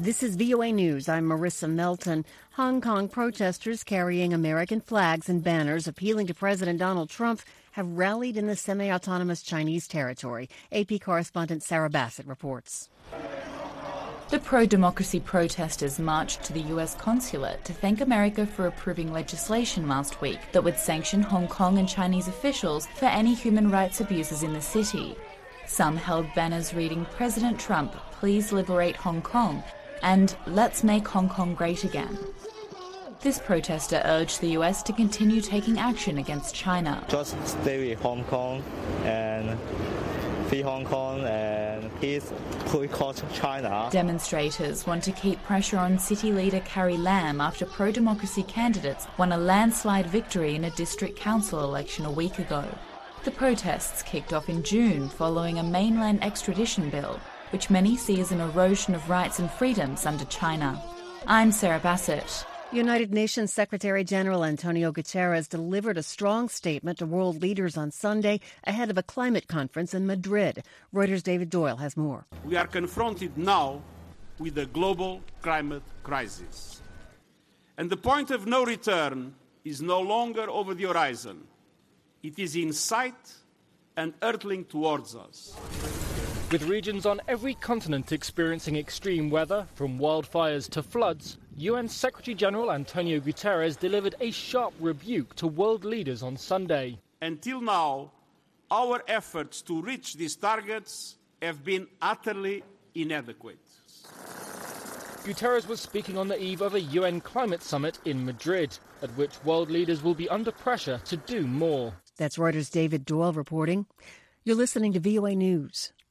This is VOA News. I'm Marissa Melton. Hong Kong protesters carrying American flags and banners appealing to President Donald Trump have rallied in the semi-autonomous Chinese territory. AP correspondent Sarah Bassett reports. The pro-democracy protesters marched to the US consulate to thank America for approving legislation last week that would sanction Hong Kong and Chinese officials for any human rights abuses in the city. Some held banners reading, "President Trump, please liberate Hong Kong," and "Let's make Hong Kong great again." This protester urged the US to continue taking action against China. Just stay with Hong Kong and free Hong Kong and peace boycott China. Demonstrators want to keep pressure on city leader Carrie Lam after pro-democracy candidates won a landslide victory in a district council election a week ago. The protests kicked off in June following a mainland extradition bill, which many see as an erosion of rights and freedoms under China. I'm Sarah Bassett. United Nations Secretary-General Antonio Guterres delivered a strong statement to world leaders on Sunday ahead of a climate conference in Madrid. Reuters' David Doyle has more. We are confronted now with a global climate crisis. And the point of no return is no longer over the horizon. It is in sight and hurtling towards us. With regions on every continent experiencing extreme weather, from wildfires to floods, UN Secretary-General Antonio Guterres delivered a sharp rebuke to world leaders on Sunday. Until now, our efforts to reach these targets have been utterly inadequate. Guterres was speaking on the eve of a UN climate summit in Madrid, at which world leaders will be under pressure to do more. That's Reuters' David Doyle reporting. You're listening to VOA News.